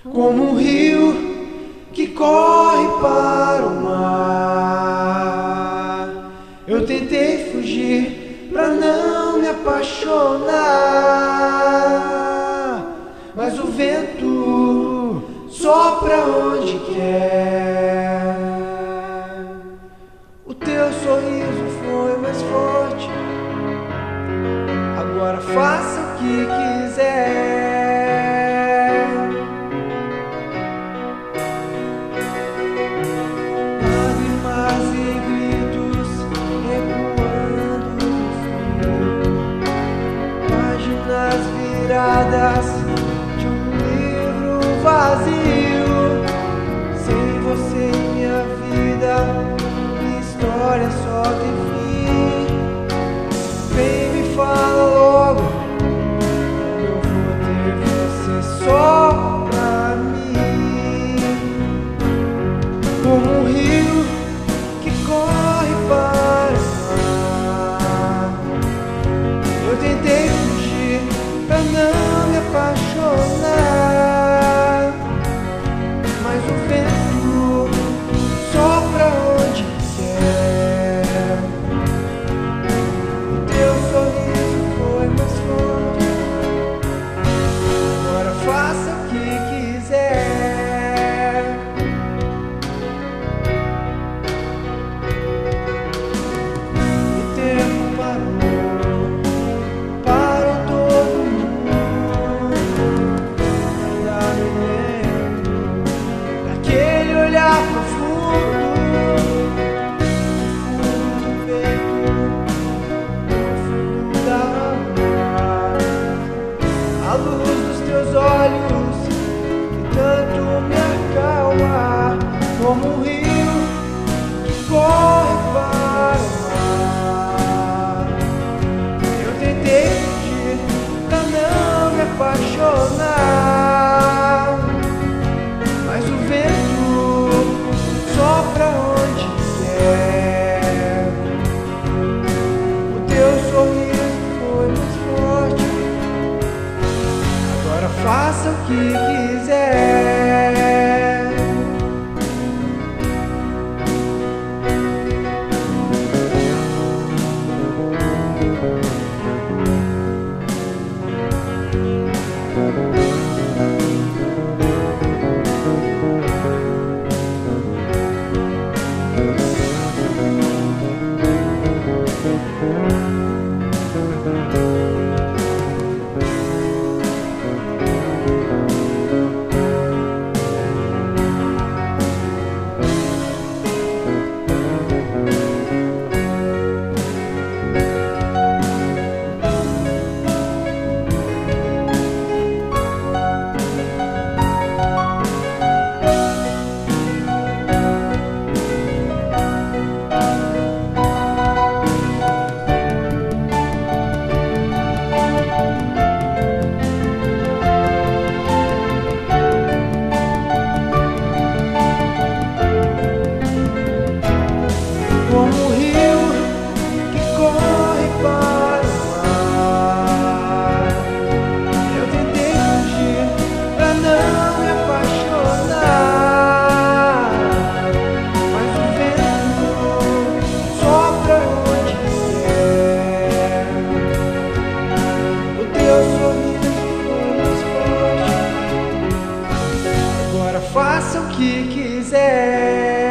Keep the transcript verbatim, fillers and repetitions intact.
como um rio que corre para o mar. Eu tentei fugir pra não me apaixonar, mas o vento sopra onde quer. O teu sorriso foi mais forte, agora faça o que quiser. Lágrimas e gritos ecoando no frio, páginas viradas de um livro vazio. Sem você em minha vida, minha história só tem fim. Vem, me fala logo, eu vou ter você só pra mim. Como um rio que corre para o mar, eu tentei fugir pra não me apaixonar, mas o vento sopra onde quer. O teu sorriso foi mais forte, agora faça o que quiser. O tempo parou, parou todo mundo. Ainda me lembro daquele olhar profundo, no fundo do peito, no fundo da alma. A luz dos teus olhos que tanto me acalma, como um rio que corre para o mar. Eu tentei fugir pra não me apaixonar, mas o vento sopra onde quer. O teu sorriso foi mais forte, agora faça o que quiser. Como um rio que corre para o mar, eu tentei fugir pra não me apaixonar, mas o vento sopra onde quer. O teu sorriso foi mais forte, agora faça o que quiser.